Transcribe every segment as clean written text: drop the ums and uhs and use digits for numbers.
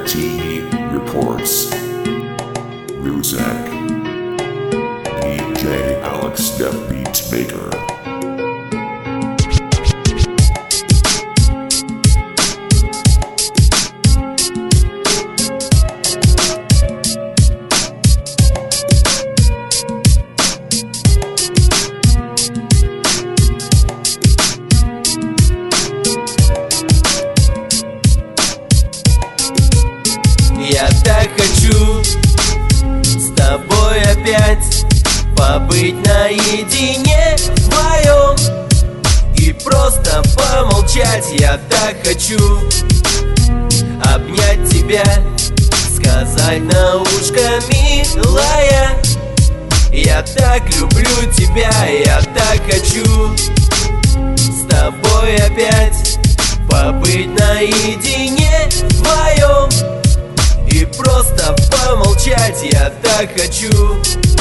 T reports. Ruzak, DJ Alex the Beatmaker. Я так хочу с тобой опять побыть наедине вдвоем и просто помолчать. Я так хочу обнять тебя, сказать на ушко, милая, я так люблю тебя. Я так хочу с тобой опять побыть наедине вдвоем и просто помолчать. Я так хочу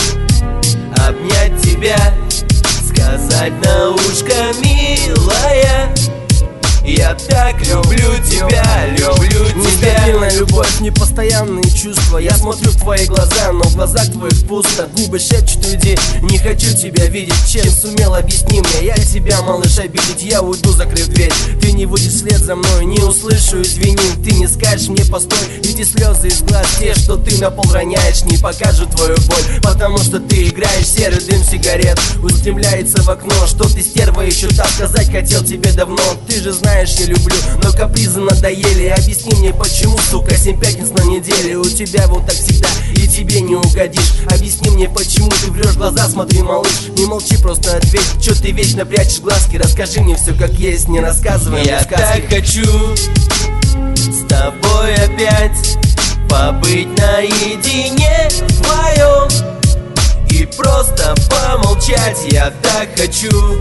обнять тебя, сказать на ушко, милая, я так люблю тебя, люблю тебя. Нестабильная любовь, непостоянные чувства. Я смотрю в твои глаза, но в глазах твоих пусто. Губы шепчут: уйди, не хочу тебя видеть. Чем сумел, объясни мне, я тебя, малыш, обидеть. Я уйду, закрыв дверь, ты не выйдешь вслед за мной. Не услышу извини, ты не скажешь мне постой. Эти слезы из глаз, те, что ты на пол роняешь, не покажут твою боль, потому что ты играешь. Серый дым сигарет устремляется в окно. Что ты, стерва, еще так сказать хотел тебе давно. Ты же знаешь, я люблю, но капризы надоели. Объясни мне, почему, сука, 7 пятниц на неделе. У тебя вот так всегда, и тебе не угодишь. Объясни мне, почему ты врешь в глаза, смотри, малыш. Не молчи, просто ответь, чё ты вечно прячешь глазки. Расскажи мне все как есть, не рассказывай мне сказки. Я так хочу с тобой опять побыть наедине вдвоем и просто помолчать. Я так хочу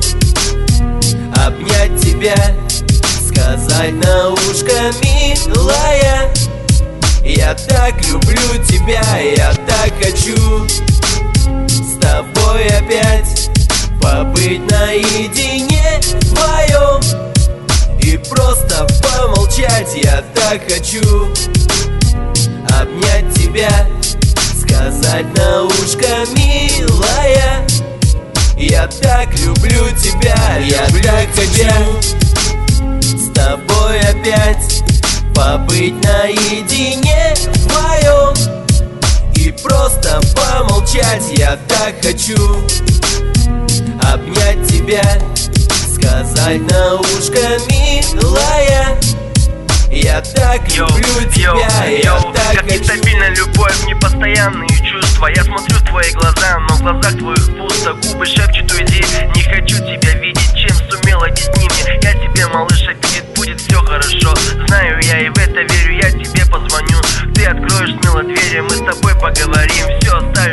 обнять тебя, сказать на ушко, милая, я так люблю тебя. Я так хочу с тобой опять побыть наедине вдвоем и просто помолчать. Я так хочу обнять тебя, сказать на ушко, милая, я так люблю тебя. Я так хочу с тобой опять побыть наедине вдвоем и просто помолчать. Я так хочу обнять тебя, сказать на ушко, милая, я так люблю тебя. Я так как нестабильная любовь, непостоянные чувства. Я смотрю в твои глаза, но в глазах твоих пусто. Губы шепчут: уйди, не хочу тебя видеть. Чем сумел, объясни мне, я тебе, малыш, обидит, будет все хорошо. Знаю я и в это верю, я тебе позвоню. Ты откроешь смело двери, мы с тобой поговорим. Все оставим